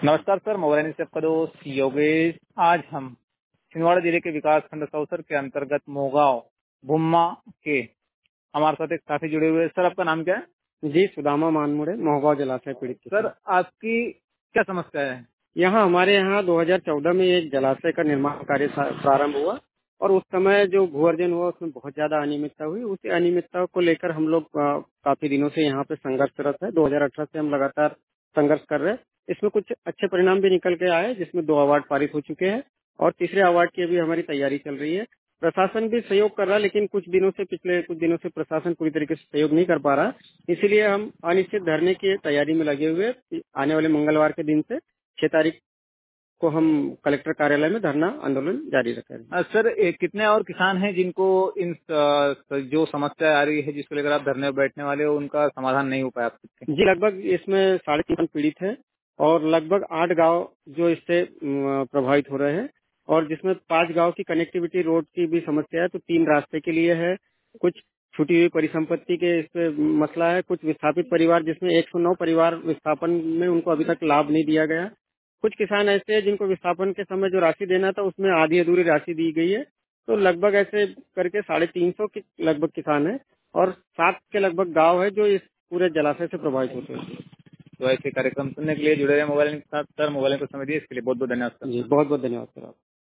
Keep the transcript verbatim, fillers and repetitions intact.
नमस्कार sir, mobile news से आपका दोस्त योगेश। आज हम छिंदवाड़ा जिले के विकास खंड सौसर के अंतर्गत मोगांव भुम्मा के हमारे साथ एक साथी जुड़े हुए हैं। सर, आपका नाम क्या है? जी, सुदामा मानमुड़े, मोहगांव जलाशय पीड़ित किसान। सर, आपकी क्या समस्या है? यहाँ हमारे यहाँ दो हज़ार चौदह में एक जलाशय का निर्माण कार्य प्रारंभ हुआ और उस समय जो भू अर्जन हुआ उसमें बहुत ज्यादा अनियमितता हुई। उस अनियमितता को लेकर हम लोग आ, काफी दिनों से यहाँ पे संघर्षरत है। दो हज़ार अठारह से हम लगातार संघर्ष कर रहे हैं। इसमें कुछ अच्छे परिणाम भी निकल के आए, जिसमें दो अवार्ड पारित हो चुके हैं और तीसरे अवार्ड की अभी हमारी तैयारी चल रही है। प्रशासन भी सहयोग कर रहा है, लेकिन कुछ दिनों से पिछले कुछ दिनों से प्रशासन पूरी तरीके से सहयोग नहीं कर पा रहा। इसीलिए हम अनिश्चित धरने की तैयारी में लगे हुए हैं। आने वाले मंगलवार के दिन से छह तारीख को हम कलेक्टर कार्यालय में धरना आंदोलन जारी रखेंगे। अ, सर, ए, कितने और किसान हैं जिनको इन अ, जो समस्या आ रही है, जिसको लेकर आप धरने पर बैठने वाले हो, उनका समाधान नहीं हो पाया आप सबके? जी, लगभग इसमें साढ़े तीन पीड़ित है और लगभग आठ गांव जो इससे अम, प्रभावित हो रहे हैं और जिसमें पांच गांव की कनेक्टिविटी रोड की भी समस्या है, तो तीन रास्ते के लिए है। कुछ छूटी हुई परिसंपत्ति के इस पे मसला है। कुछ विस्थापित परिवार, जिसमें एक सौ नौ परिवार विस्थापन में उनको अभी तक लाभ नहीं दिया गया। कुछ किसान ऐसे हैं जिनको विस्थापन के समय जो राशि देना था उसमें आधी अधूरी राशि दी गई है। तो लगभग ऐसे करके साढ़े तीन सौ के लगभग किसान है और सात के लगभग गांव है जो इस पूरे जलाशय से प्रभावित होते हैं। तो ऐसे कार्यक्रम सुनने के लिए जुड़े रहे मोबाइल के साथ। सर, मोबाइल को समय दिए इसके लिए बहुत बहुत धन्यवाद सर। जी, बहुत बहुत धन्यवाद सर।